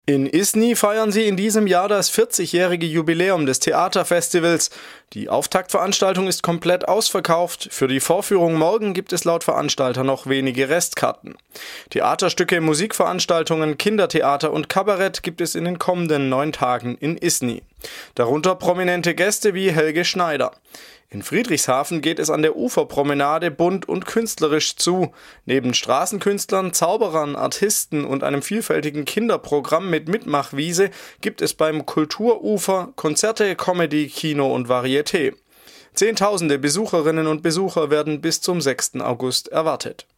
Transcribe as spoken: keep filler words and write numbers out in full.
In Isny feiern sie in diesem Jahr das vierzigjährige Jubiläum des Theaterfestivals. Die Auftaktveranstaltung ist komplett ausverkauft. Für die Vorführung morgen gibt es laut Veranstalter noch wenige Restkarten. Theaterstücke, Musikveranstaltungen, Kindertheater und Kabarett gibt es in den kommenden neun Tagen in Isny. Darunter prominente Gäste wie Helge Schneider. In Friedrichshafen geht es an der Uferpromenade bunt und künstlerisch zu. Neben Straßenkünstlern, Zauberern, Artisten und einem vielfältigen Kinderprogramm mit Mitmachwiese gibt es beim Kulturufer Konzerte, Comedy, Kino und Varieté. Zehntausende Besucherinnen und Besucher werden bis zum sechsten August erwartet.